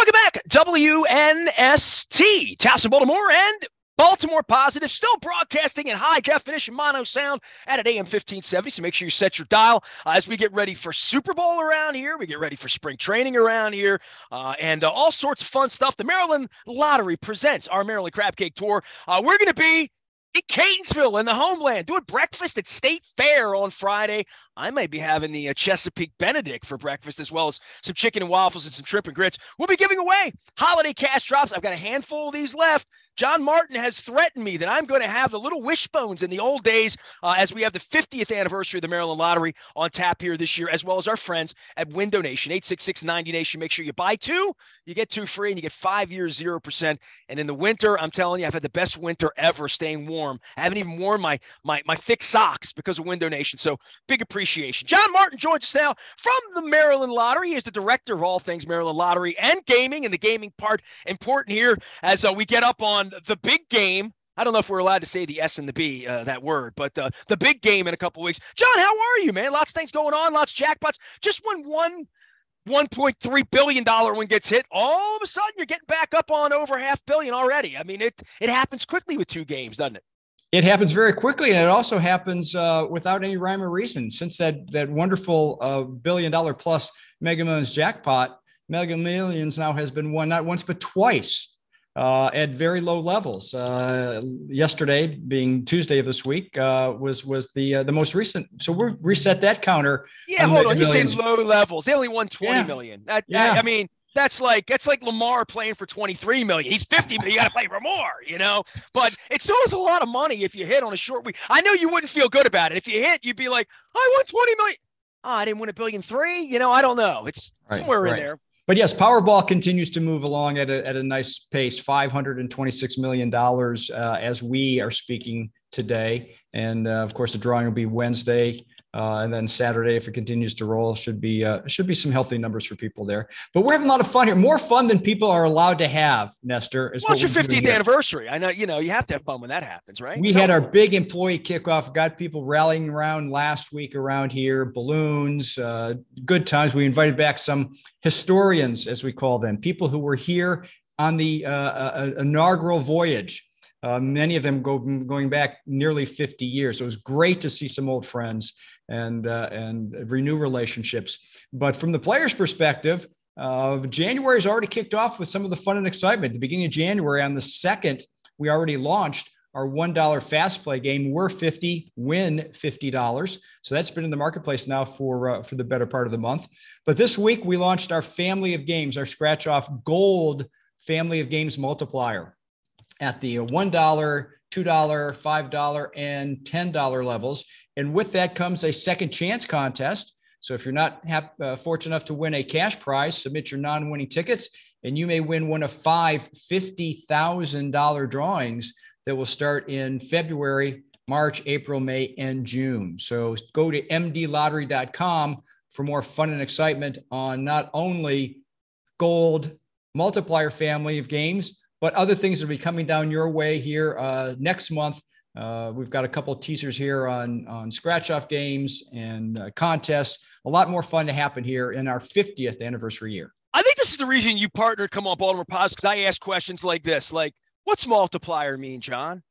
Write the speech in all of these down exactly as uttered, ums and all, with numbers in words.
Welcome back, W N S T, Towson, Baltimore, and Baltimore Positive, still broadcasting in high definition mono sound at an A M fifteen seventy. So make sure you set your dial uh, as we get ready for Super Bowl around here. We get ready for spring training around here uh, and uh, all sorts of fun stuff. The Maryland Lottery presents our Maryland Crab Cake Tour. Uh, we're going to be in Catonsville in the homeland doing breakfast at State Fair on Friday. I might be having the uh, Chesapeake Benedict for breakfast, as well as some chicken and waffles and some shrimp and grits. We'll be giving away holiday cash drops. I've got a handful of these left. John Martin has threatened me that I'm going to have the little wishbones in the old days uh, as we have the fiftieth anniversary of the Maryland Lottery on tap here this year, as well as our friends at Window Nation, eight six six, ninety Nation. Make sure you buy two, you get two free, and you get five years, zero percent. And in the winter, I'm telling you, I've had the best winter ever staying warm. I haven't even worn my, my, my thick socks because of Window Nation. So big appreciation. John Martin joins us now from the Maryland Lottery. He is the director of all things Maryland Lottery and gaming, and the gaming part important here as uh, we get up on the big game. I don't know if we're allowed to say the S and the B, uh, that word, but uh, the big game in a couple of weeks. John, how are you, man? Lots of things going on, lots of jackpots. Just when one one point three billion dollars one gets hit, all of a sudden you're getting back up on over half billion already. I mean, it it happens quickly with two games, doesn't it? It happens very quickly, and it also happens uh, without any rhyme or reason. Since that that wonderful uh, billion dollar plus Mega Millions jackpot, Mega Millions now has been won not once but twice. Uh, at very low levels. Uh, yesterday, being Tuesday of this week, uh, was was the uh, the most recent. So we reset that counter. Yeah, hold on. You say low levels. They only won twenty yeah. million. That, yeah. I, I mean, that's like that's like Lamar playing for twenty-three million. He's fifty million. You got to play for more, you know. But it still is a lot of money if you hit on a short week. I know you wouldn't feel good about it if you hit. You'd be like, I won twenty million. Oh, I didn't win a billion three. You know, I don't know. It's right, somewhere right. in there. But yes, Powerball continues to move along at a, at a nice pace, five hundred twenty-six million dollars uh, as we are speaking today. And uh, of course, the drawing will be Wednesday. Uh, and then Saturday, if it continues to roll, should be uh, should be some healthy numbers for people there. But we're having a lot of fun here, more fun than people are allowed to have. Nestor, is well, it's your fiftieth anniversary. I know, you know, you have to have fun when that happens, right? We so- had our big employee kickoff, got people rallying around last week around here, balloons, uh, good times. We invited back some historians, as we call them, people who were here on the uh, uh, inaugural voyage. Uh, many of them go going back nearly fifty years. So it was great to see some old friends and uh, and renew relationships. But from the players' perspective, uh, January has already kicked off with some of the fun and excitement. At the beginning of January, on the second, we already launched our one dollar fast play game. We're fifty, win fifty dollars. So that's been in the marketplace now for uh, for the better part of the month. But this week, we launched our family of games, our scratch off gold family of games multiplier at the one dollar, two dollars, five dollars, and ten dollars levels. And with that comes a second chance contest. So if you're not hap- uh, fortunate enough to win a cash prize, submit your non-winning tickets, and you may win one of five fifty thousand dollars drawings that will start in February, March, April, May, and June. So go to m d lottery dot com for more fun and excitement on not only gold multiplier family of games, but other things that will be coming down your way here uh, next month. Uh, we've got a couple of teasers here on, on scratch-off games and uh, contests. A lot more fun to happen here in our fiftieth anniversary year. I think this is the reason you partnered Come On Baltimore Positive, because I ask questions like this, like, what's multiplier mean, John?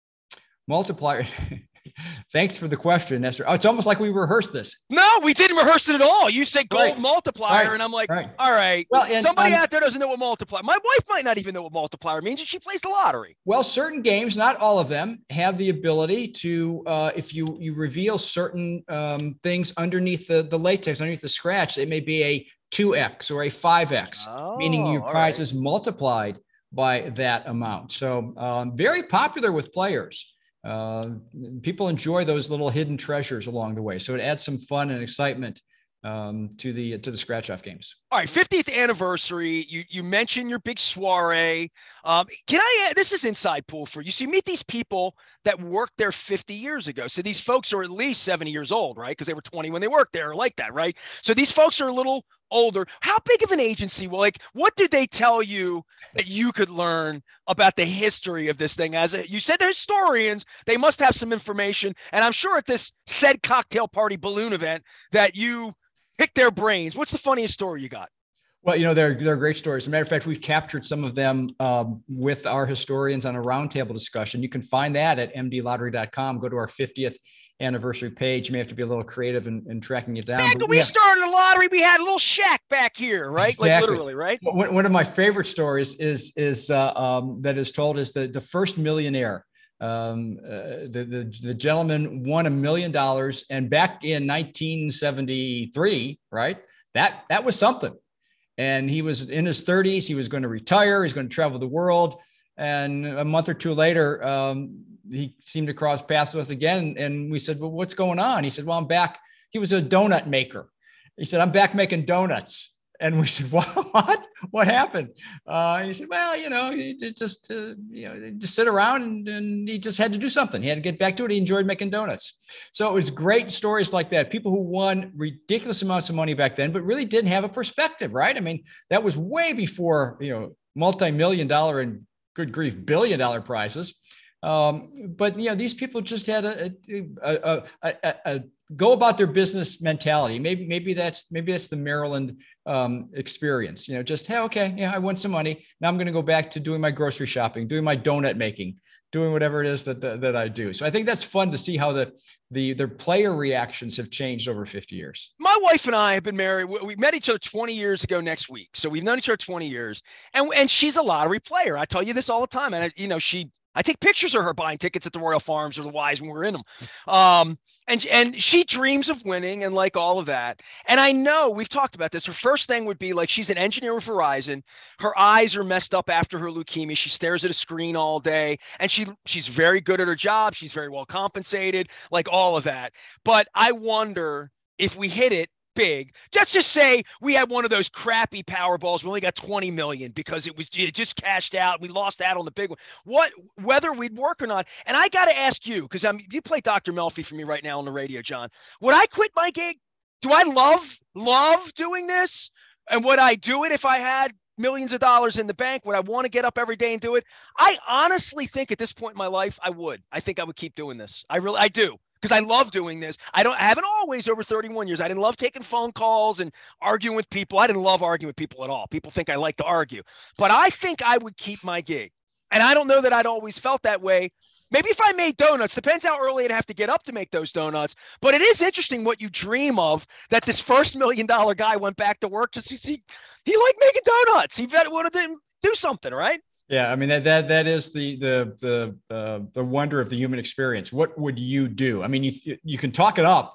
Multiplier. Thanks for the question, Nestor. Oh, it's almost like we rehearsed this. No, we didn't rehearse it at all. You said gold right. multiplier, right. and I'm like, right. all right. Well, and, somebody um, out there doesn't know what multiplier. My wife might not even know what multiplier means, and she plays the lottery. Well, certain games, not all of them, have the ability to, uh, if you you reveal certain um, things underneath the, the latex, underneath the scratch, it may be a two X or a five X, oh, meaning your prize right. is multiplied by that amount. So um, very popular with players. Uh, people enjoy those little hidden treasures along the way. So it adds some fun and excitement um, to the to the scratch off games. All right, fiftieth anniversary. You you mentioned your big soiree. Um, can I? This is inside pool for you. So you meet these people that worked there fifty years ago. So these folks are at least seventy years old, right? Because they were twenty when they worked there, or like that, right? So these folks are a little older. How big of an agency? Well, like, what did they tell you that you could learn about the history of this thing? As a, you said, they're historians. They must have some information. And I'm sure at this said cocktail party balloon event that you pick their brains. What's the funniest story you got? Well, you know, they're, they're great stories. As a matter of fact, we've captured some of them um, with our historians on a roundtable discussion. You can find that at m d lottery dot com. Go to our fiftieth anniversary page. You may have to be a little creative in, in tracking it down. Back when we yeah. started the lottery, we had a little shack back here, right? Exactly. Like literally, right? One, one of my favorite stories is, is uh, um, that is told is the, the first millionaire. Um, uh, the, the, the gentleman won a million dollars. And back in nineteen seventy-three, right, that, that was something. And he was in his thirties. He was going to retire. He's going to travel the world. And a month or two later, um, he seemed to cross paths with us again. And we said, well, what's going on? He said, well, I'm back. He was a donut maker. He said, I'm back making donuts. And we said, what, what happened? Uh, and he said, well, you know, he just, uh, you know, just sit around and, and he just had to do something. He had to get back to it. He enjoyed making donuts. So it was great stories like that. People who won ridiculous amounts of money back then, but really didn't have a perspective, right? I mean, that was way before, you know, multi-million dollar and good grief, billion dollar prizes. Um, but, you know, these people just had a, a, a, a, a go about their business mentality. Maybe, maybe that's, maybe that's the Maryland um, experience, you know, just, hey, okay, yeah, I won some money. Now I'm going to go back to doing my grocery shopping, doing my donut making, doing whatever it is that, that, that I do. So I think that's fun to see how the, the, their player reactions have changed over fifty years. My wife and I have been married. We met each other twenty years ago next week. So we've known each other twenty years, and, and she's a lottery player. I tell you this all the time. And, you know, she, I take pictures of her buying tickets at the Royal Farms or the Wise when we're in them. Um, and, and she dreams of winning and like all of that. And I know we've talked about this. Her first thing would be like, she's an engineer with Verizon. Her eyes are messed up after her leukemia. She stares at a screen all day and she, she's very good at her job. She's very well compensated, like all of that. But I wonder if we hit it big, let's just say we had one of those crappy Powerballs. We only got twenty million because it was it just cashed out. We lost out on the big one. What, whether we'd work or not. And I got to ask you, because I'm you play Doctor Melfi for me right now on the radio, John. Would I quit my gig? Do I love love doing this? And would I do it if I had millions of dollars in the bank? Would I want to get up every day and do it? I honestly think at this point in my life, I would. I think I would keep doing this. I really, I do. Because I love doing this. I don't I haven't always over thirty-one years. I didn't love taking phone calls and arguing with people. I didn't love arguing with people at all. People think I like to argue. But I think I would keep my gig. And I don't know that I'd always felt that way. Maybe if I made donuts, depends how early I'd have to get up to make those donuts. But it is interesting what you dream of, that this first million dollar guy went back to work to see he, he liked making donuts. He wanted to do something, right? Yeah, I mean that that that is the the the uh, the wonder of the human experience. What would you do? I mean, you you can talk it up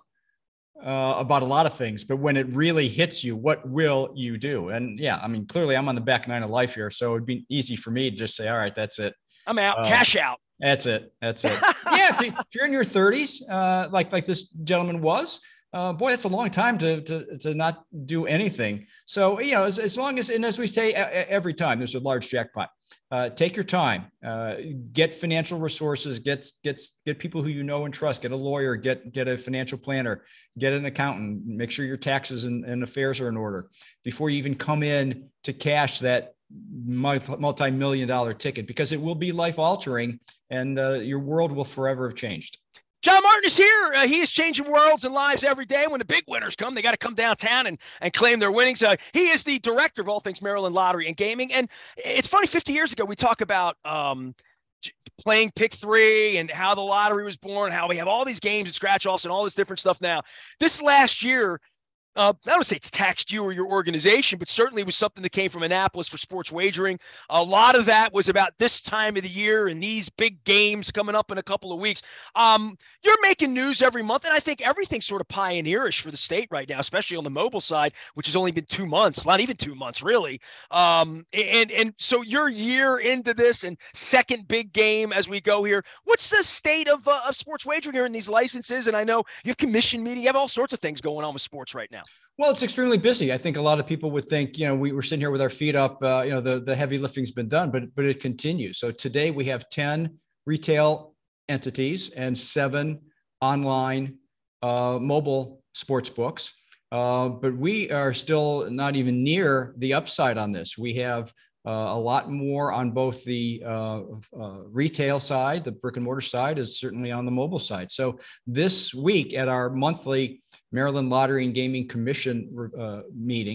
uh, about a lot of things, but when it really hits you, what will you do? And yeah, I mean, clearly I'm on the back nine of life here, so it'd be easy for me to just say, all right, that's it. I'm out. Uh, Cash out. That's it. That's it. Yeah, if, you, if you're in your thirties, uh, like like this gentleman was. Uh, boy, that's a long time to, to, to not do anything. So, you know, as, as long as, and as we say every time, there's a large jackpot. Uh, take your time, uh, get financial resources, get, get, get people who you know and trust, get a lawyer, get, get a financial planner, get an accountant, make sure your taxes and, and affairs are in order before you even come in to cash that multi-million dollar ticket, because it will be life altering and uh, your world will forever have changed. John Martin is here. Uh, he is changing worlds and lives every day. When the big winners come, they got to come downtown and, and claim their winnings. Uh, he is the director of all things Maryland Lottery and Gaming. And it's funny, fifty years ago, we talk about um, playing pick three and how the lottery was born, how we have all these games and scratch offs and all this different stuff now. This last year, Uh, I don't say it's taxed you or your organization, but certainly it was something that came from Annapolis for sports wagering. A lot of that was about this time of the year and these big games coming up in a couple of weeks. Um, you're making news every month, and I think everything's sort of pioneerish for the state right now, especially on the mobile side, which has only been two months, not even two months really. Um, and and so you're a year into this and second big game as we go here. What's the state of, uh, of sports wagering here in these licenses? And I know you have commission meeting, you have all sorts of things going on with sports right now. Well, it's extremely busy. I think a lot of people would think, you know, we were sitting here with our feet up, uh, you know, the, the heavy lifting's been done, but, but it continues. So today we have ten retail entities and seven online uh, mobile sports books. Uh, but we are still not even near the upside on this. We have Uh, a lot more on both the uh, uh, retail side, the brick and mortar side, is certainly on the mobile side. So this week at our monthly Maryland Lottery and Gaming Commission uh, meeting,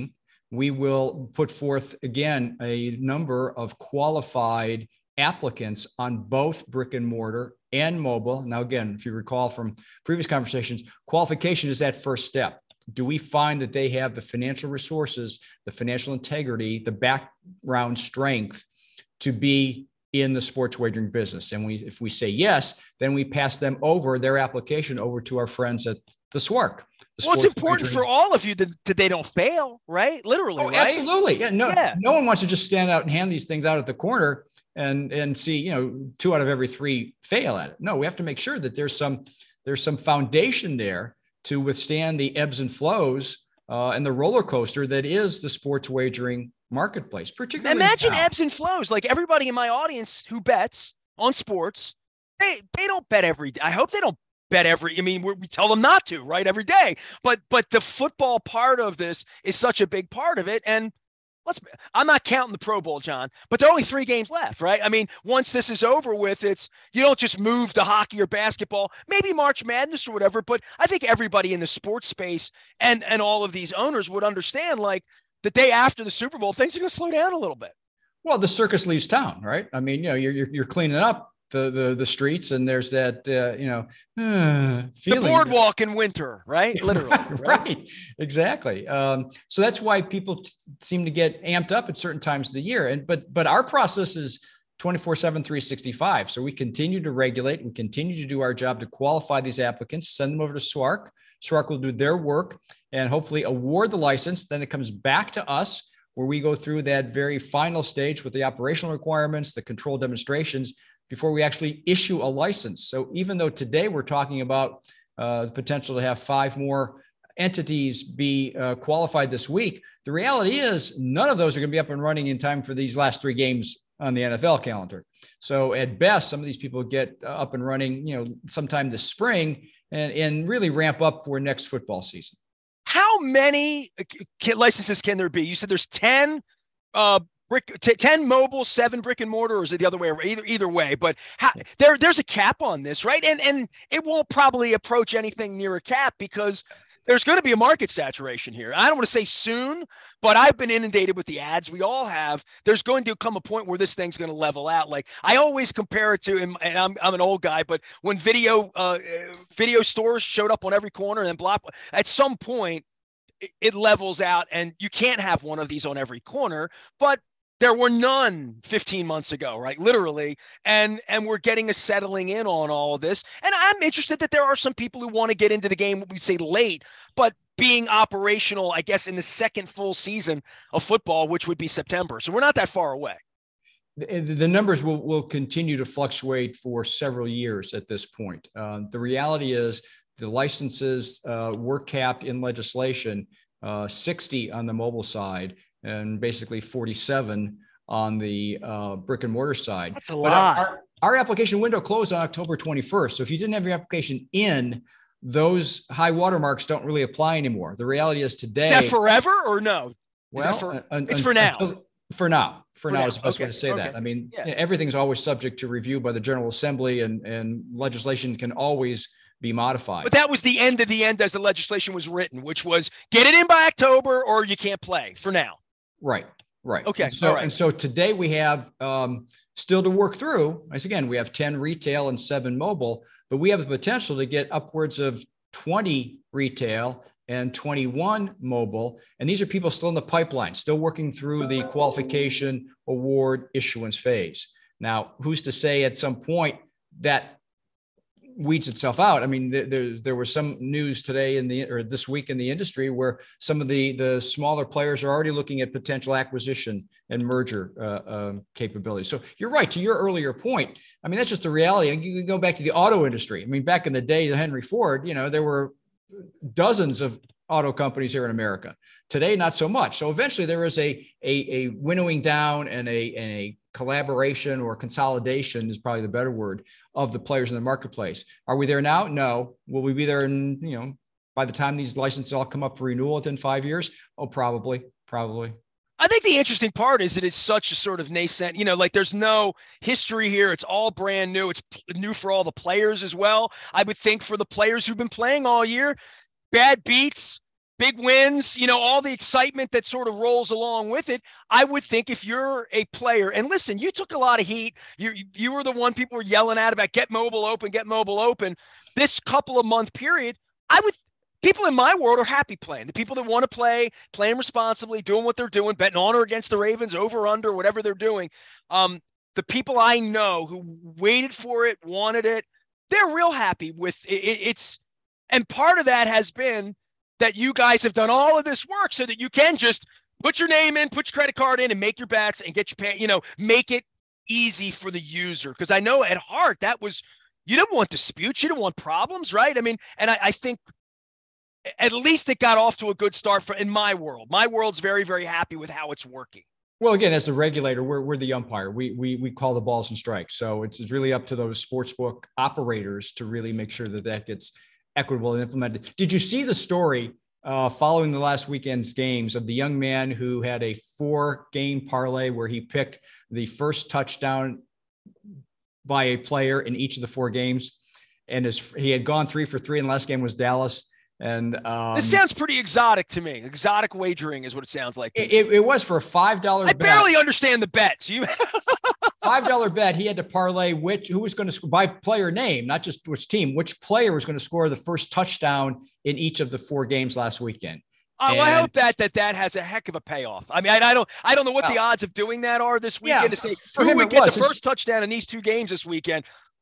we will put forth, again, a number of qualified applicants on both brick and mortar and mobile. Now, again, if you recall from previous conversations, qualification is that first step. Do we find that they have the financial resources, the financial integrity, the background strength to be in the sports wagering business? And we, if we say yes, then we pass them over, their application over to our friends at the S W A R C. Well, it's important wagering. for all of you that, that they don't fail, right? Literally, oh, right? Absolutely. Yeah. No, yeah. no one wants to just stand out and hand these things out at the corner and, and see, you know, two out of every three fail at it. No, we have to make sure that there's some, there's some foundation there to withstand the ebbs and flows uh, and the roller coaster that is the sports wagering marketplace. Particularly, imagine now. ebbs and flows. Like everybody in my audience who bets on sports, they they don't bet every day. I hope they don't bet every. I mean, we're, we tell them not to, right, every day. But but the football part of this is such a big part of it. And let's. I'm not counting the Pro Bowl, John, but there are only three games left, right? I mean, once this is over with, it's you don't just move to hockey or basketball, maybe March Madness or whatever. But I think everybody in the sports space and and all of these owners would understand, like, the day after the Super Bowl, things are going to slow down a little bit. Well, the circus leaves town, right? I mean, you know, you're you're, you're cleaning up the, the the streets, and there's that uh, you know uh, feeling. The boardwalk in winter, right? Literally, right? right. Exactly. Um, so that's why people t- seem to get amped up at certain times of the year. And but but our process is twenty-four seven, three sixty-five. So we continue to regulate and continue to do our job to qualify these applicants, send them over to S W A R C. S W A R C will do their work and hopefully award the license. Then it comes back to us where we go through that very final stage with the operational requirements, the control demonstrations before we actually issue a license. So even though today we're talking about uh, the potential to have five more entities be uh, qualified this week, the reality is none of those are going to be up and running in time for these last three games on the N F L calendar. So at best, some of these people get up and running, you know, sometime this spring and, and really ramp up for next football season. How many licenses can there be? You said there's ten uh, brick, t- ten mobile, seven brick and mortar, or is it the other way? Either either way, but how, there there's a cap on this, right? And and it won't probably approach anything near a cap because there's going to be a market saturation here. I don't want to say soon, but I've been inundated with the ads. We all have. There's going to come a point where this thing's going to level out. Like I always compare it to, and I'm I'm an old guy, but when video uh, video stores showed up on every corner and then block, at some point it, it levels out, and you can't have one of these on every corner. But there were none fifteen months ago, right? Literally. And and we're getting a settling in on all of this. And I'm interested that there are some people who want to get into the game, we say late, but being operational, I guess, in the second full season of football, which would be September. So we're not that far away. The, the numbers will, will continue to fluctuate for several years at this point. Uh, the reality is the licenses uh, were capped in legislation, uh, sixty on the mobile side, and basically forty-seven on the uh, brick and mortar side. That's a lot. Our, our application window closed on October twenty-first. So if you didn't have your application in, those high watermarks don't really apply anymore. The reality is today. Is that forever or no? Is well, for, un, it's un, for now. Until, for now. For, for now, now is the best okay. way to say okay. that. I mean, yeah. everything's always subject to review by the General Assembly, and, and legislation can always be modified. But that was the end of the end as the legislation was written, which was get it in by October or you can't play for now. Right. Right. Okay. And so, all right. and so today we have um, still to work through. As again, we have ten retail and seven mobile, but we have the potential to get upwards of twenty retail and twenty-one mobile. And these are people still in the pipeline, still working through the qualification, award, issuance phase. Now, who's to say at some point that weeds itself out? I mean, there, there was some news today in the, or this week in the industry where some of the, the smaller players are already looking at potential acquisition and merger uh, uh, capabilities. So you're right, to your earlier point. I mean, that's just the reality. You can go back to the auto industry. I mean, back in the day, Henry Ford, you know, there were dozens of auto companies here in America. Today, not so much. So eventually there is a, a, a winnowing down and a, and a collaboration, or consolidation is probably the better word, of the players in the marketplace. Are we there now? No. Will we be there in, you know, by the time these licenses all come up for renewal within five years? Oh, probably, probably. I think the interesting part is that it's such a sort of nascent, you know, like there's no history here. It's all brand new. It's new for all the players as well. I would think for the players who've been playing all year, bad beats, big wins, you know, all the excitement that sort of rolls along with it. I would think if you're a player, and listen, you took a lot of heat. You you were the one people were yelling at about get mobile open, get mobile open. This couple of month period, I would people in my world are happy playing. The people that want to play, playing responsibly, doing what they're doing, betting on or against the Ravens, over, under, whatever they're doing. Um, the people I know who waited for it, wanted it, they're real happy with it. It's, and part of that has been that you guys have done all of this work so that you can just put your name in, put your credit card in and make your bets and get your pay, you know, make it easy for the user. Because I know at heart that was, you didn't want disputes, you didn't want problems, right? I mean, and I, I think at least it got off to a good start for in my world. My world's very, very happy with how it's working. Well, again, as the regulator, we're, we're the umpire. We, we, we call the balls and strikes. So it's, it's really up to those sportsbook operators to really make sure that that gets equitable and implemented. Did you see the story uh, following the last weekend's games of the young man who had a four game parlay where he picked the first touchdown by a player in each of the four games? And his, he had gone three for three, and the last game was Dallas. And um, this sounds pretty exotic to me. Exotic wagering is what it sounds like. It, it was for a five dollar I bet. barely understand the bets. You five dollar bet. He had to parlay which who was going to score by player name, not just which team, which player was going to score the first touchdown in each of the four games last weekend. Oh, well, I hope that that that has a heck of a payoff. I mean, I, I don't I don't know what well, the odds of doing that are this weekend. Yeah, to say for who him would it get was. the first touchdown in these two games this weekend.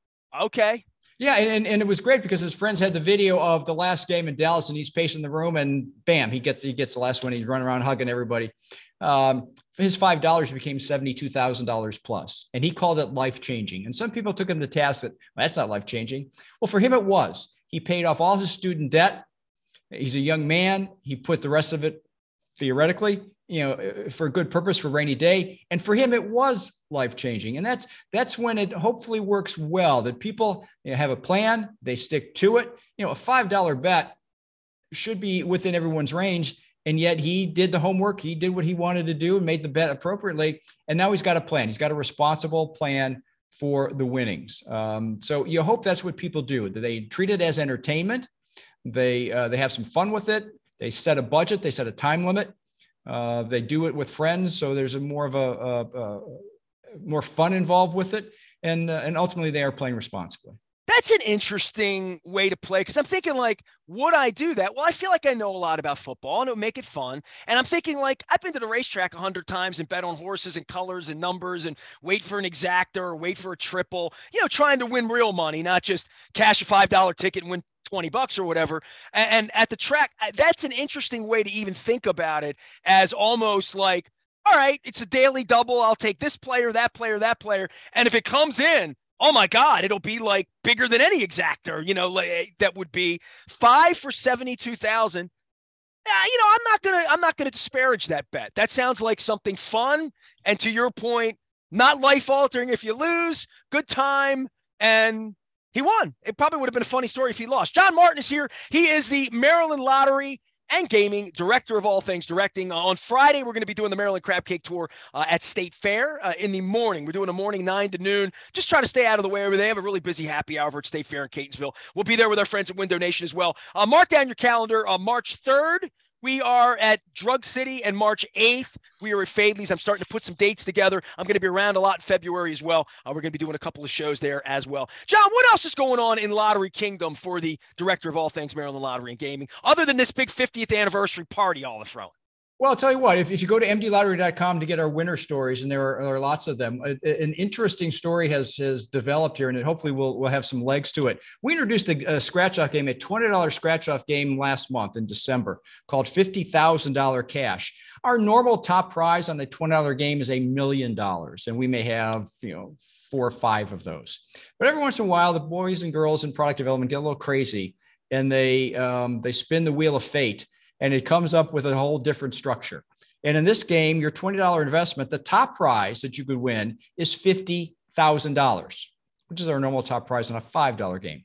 Okay. Yeah, and, and it was great because his friends had the video of the last game in Dallas, and he's pacing the room, and bam, he gets he gets the last one. He's running around hugging everybody. Um, his five dollars became seventy-two thousand dollars plus, and he called it life changing. And some people took him to task that well, that's not life changing. Well, for him, it was. He paid off all his student debt. He's a young man. He put the rest of it theoretically, you know, for a good purpose, for a rainy day. And for him, it was life-changing. And that's, that's when it hopefully works well, that people, you know, have a plan, they stick to it. You know, a five dollar bet should be within everyone's range. And yet he did the homework. He did what he wanted to do and made the bet appropriately. And now he's got a plan. He's got a responsible plan for the winnings. Um, so you hope that's what people do, that they treat it as entertainment. They, uh, they have some fun with it. They set a budget. They set a time limit. Uh, they do it with friends. So there's a more of a, a, a more fun involved with it. And, uh, and ultimately they are playing responsibly. That's an interesting way to play, because I'm thinking, like, would I do that? Well, I feel like I know a lot about football and it would make it fun. And I'm thinking, like, I've been to the racetrack a hundred times and bet on horses and colors and numbers and wait for an exacta or wait for a triple, you know, trying to win real money, not just cash a five dollar ticket and win twenty bucks or whatever. And, and at the track, that's an interesting way to even think about it, as almost like, all right, it's a daily double. I'll take this player, that player, that player. And if it comes in, oh my God, it'll be like bigger than any exactor, you know, like, that would be five for seventy-two thousand. Uh, you know, I'm not going to, I'm not going to disparage that bet. That sounds like something fun. And to your point, not life altering if you lose, good time. And he won. It probably would have been a funny story if he lost. John Martin is here. He is the Maryland Lottery and Gaming Director of all things directing. Uh, on Friday, we're going to be doing the Maryland Crab Cake Tour uh, at State Fair uh, in the morning. We're doing a morning nine to noon. Just try to stay out of the way. They have a really busy happy hour at State Fair in Catonsville. We'll be there with our friends at Window Nation as well. Uh, mark down your calendar. On March third, we are at Drug City, and March eighth, we are at Fadley's. I'm starting to put some dates together. I'm going to be around a lot in February as well. Uh, we're going to be doing a couple of shows there as well. John, what else is going on in Lottery Kingdom for the director of all things Maryland Lottery and Gaming, other than this big fiftieth anniversary party all the throwing? Well, I'll tell you what, if, if you go to m d lottery dot com to get our winner stories, and there are, there are lots of them, a, an interesting story has, has developed here, and it hopefully will will have some legs to it. We introduced a, a scratch-off game, a twenty dollar scratch-off game last month in December called fifty thousand dollars cash. Our normal top prize on the twenty dollar game is a million dollars, and we may have, you know, four or five of those. But every once in a while, the boys and girls in product development get a little crazy, and they um, they spin the wheel of fate, and it comes up with a whole different structure. And in this game, your twenty dollar investment, the top prize that you could win is fifty thousand dollars, which is our normal top prize on a five dollar game.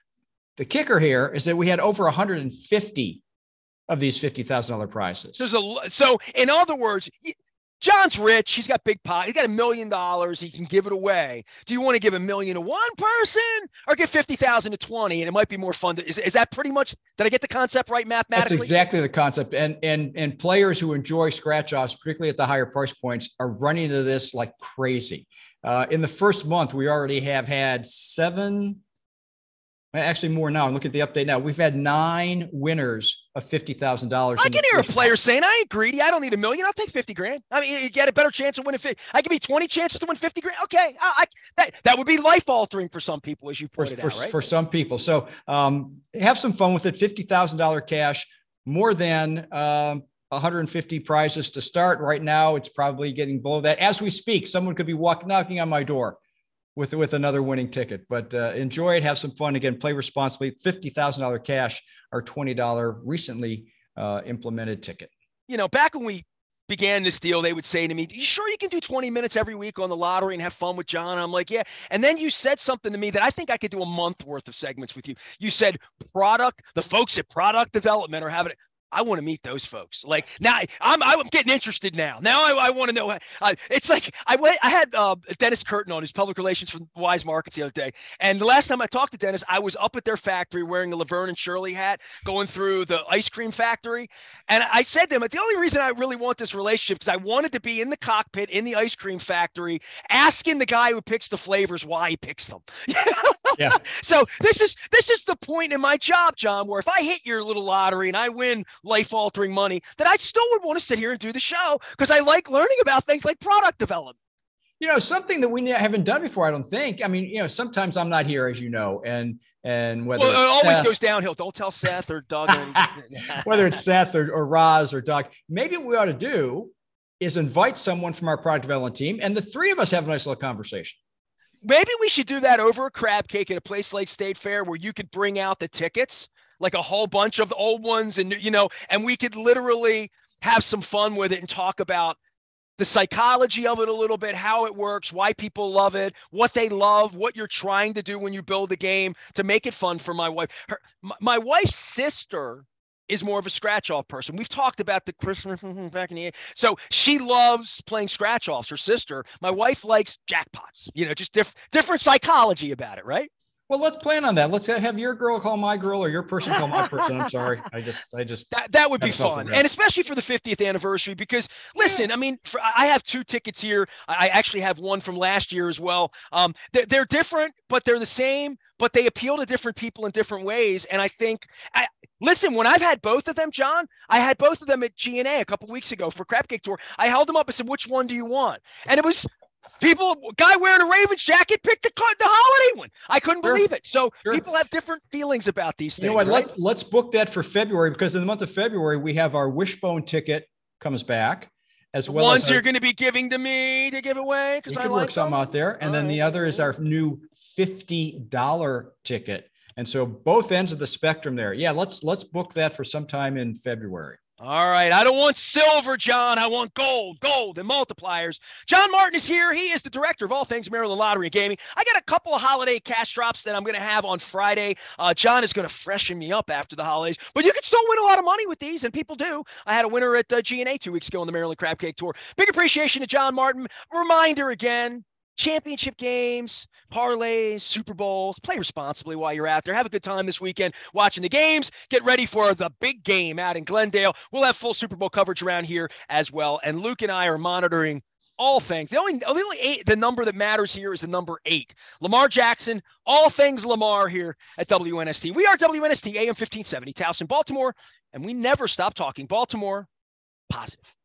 The kicker here is that we had over one hundred fifty of these fifty thousand dollars prizes. So, so in other words, John's rich. He's got big pot. He's got a million dollars. He can give it away. Do you want to give a million to one person or give fifty thousand to twenty? And it might be more fun. To, is, is that pretty much, did I get the concept right mathematically? That's exactly the concept. And, and, and players who enjoy scratch offs, particularly at the higher price points, are running into this like crazy. Uh, in the first month, we already have had seven, actually more now. I'm looking at the update now. We've had nine winners of fifty thousand dollars. I can hear a player saying, I ain't greedy. I don't need a million. I'll take fifty grand. I mean, you get a better chance of winning. fifty. I give me twenty chances to win fifty grand. Okay. I, I, that, that would be life altering for some people, as you pointed for, out, right? For some people. So um, have some fun with it. fifty thousand dollars cash, more than um, one hundred fifty prizes to start. Right now, it's probably getting below that. As we speak, someone could be walking, knocking on my door with, with another winning ticket, but uh, enjoy it. Have some fun. Again, play responsibly. fifty thousand dollars cash or twenty dollars recently uh, implemented ticket. You know, back when we began this deal, they would say to me, you sure you can do twenty minutes every week on the lottery and have fun with John? I'm like, yeah. And then you said something to me that I think I could do a month worth of segments with you. You said product, the folks at product development are having it. I want to meet those folks. Like now, I'm I'm getting interested now. Now I, I want to know. Uh, it's like I went. I had uh, Dennis Curtin on, his public relations from Wise Markets the other day, and the last time I talked to Dennis, I was up at their factory wearing a Laverne and Shirley hat, going through the ice cream factory, and I said to him, the only reason I really want this relationship is I wanted to be in the cockpit in the ice cream factory, asking the guy who picks the flavors why he picks them. Yeah. So this is this is the point in my job, John, where if I hit your little lottery and I win life-altering money, that I still would want to sit here and do the show because I like learning about things like product development. You know, something that we haven't done before, I don't think. I mean, you know, sometimes I'm not here, as you know, and and whether well, it always Seth, goes downhill. Don't tell Seth or Doug. Or whether it's Seth or, or Roz or Doug. Maybe what we ought to do is invite someone from our product development team, and the three of us have a nice little conversation. Maybe we should do that over a crab cake at a place like State Fair where you could bring out the tickets, like a whole bunch of the old ones, and, you know, and we could literally have some fun with it and talk about the psychology of it a little bit, how it works, why people love it, what they love, what you're trying to do when you build a game to make it fun for my wife. Her, my, my wife's sister is more of a scratch-off person. We've talked about the Christmas back in the eighties. So she loves playing scratch-offs, her sister. My wife likes jackpots, you know, just diff- different psychology about it, right? Well, let's plan on that. Let's have your girl call my girl or your person call my person. I'm sorry. I just, I just, that, that would be fun. And especially for the fiftieth anniversary, because listen, I mean, for, I have two tickets here. I actually have one from last year as well. Um, they're, they're different, but they're the same, but they appeal to different people in different ways. And I think, I, listen, when I've had both of them, John, I had both of them at G N A a couple weeks ago for Crab Cake Tour. I held them up and said, which one do you want? And it was, people, guy wearing a Ravens jacket picked the, the holiday one. I couldn't sure. believe it. So sure. people have different feelings about these things. You know what? Right? Let, let's book that for February, because in the month of February, we have our Wishbone ticket comes back, as the well ones as our, you're going to be giving to me to give away. Because I could like work something them. out there. And All then right. the other is our new fifty dollars ticket. And so both ends of the spectrum there. Yeah, let's let's book that for sometime in February. All right. I don't want silver, John. I want gold, gold and multipliers. John Martin is here. He is the director of all things Maryland Lottery and Gaming. I got a couple of holiday cash drops that I'm going to have on Friday. Uh, John is going to freshen me up after the holidays, but you can still win a lot of money with these, and people do. I had a winner at uh, G N A two weeks ago on the Maryland Crab Cake Tour. Big appreciation to John Martin. Reminder again, championship games, parlays, Super Bowls. Play responsibly while you're out there. Have a good time this weekend watching the games. Get ready for the big game out in Glendale. We'll have full Super Bowl coverage around here as well. And Luke and I are monitoring all things. The only, the only eight, the number that matters here is the number eight. Lamar Jackson, all things Lamar here at W N S T. We are W N S T A M fifteen seventy, Towson, Baltimore, and we never stop talking Baltimore positive.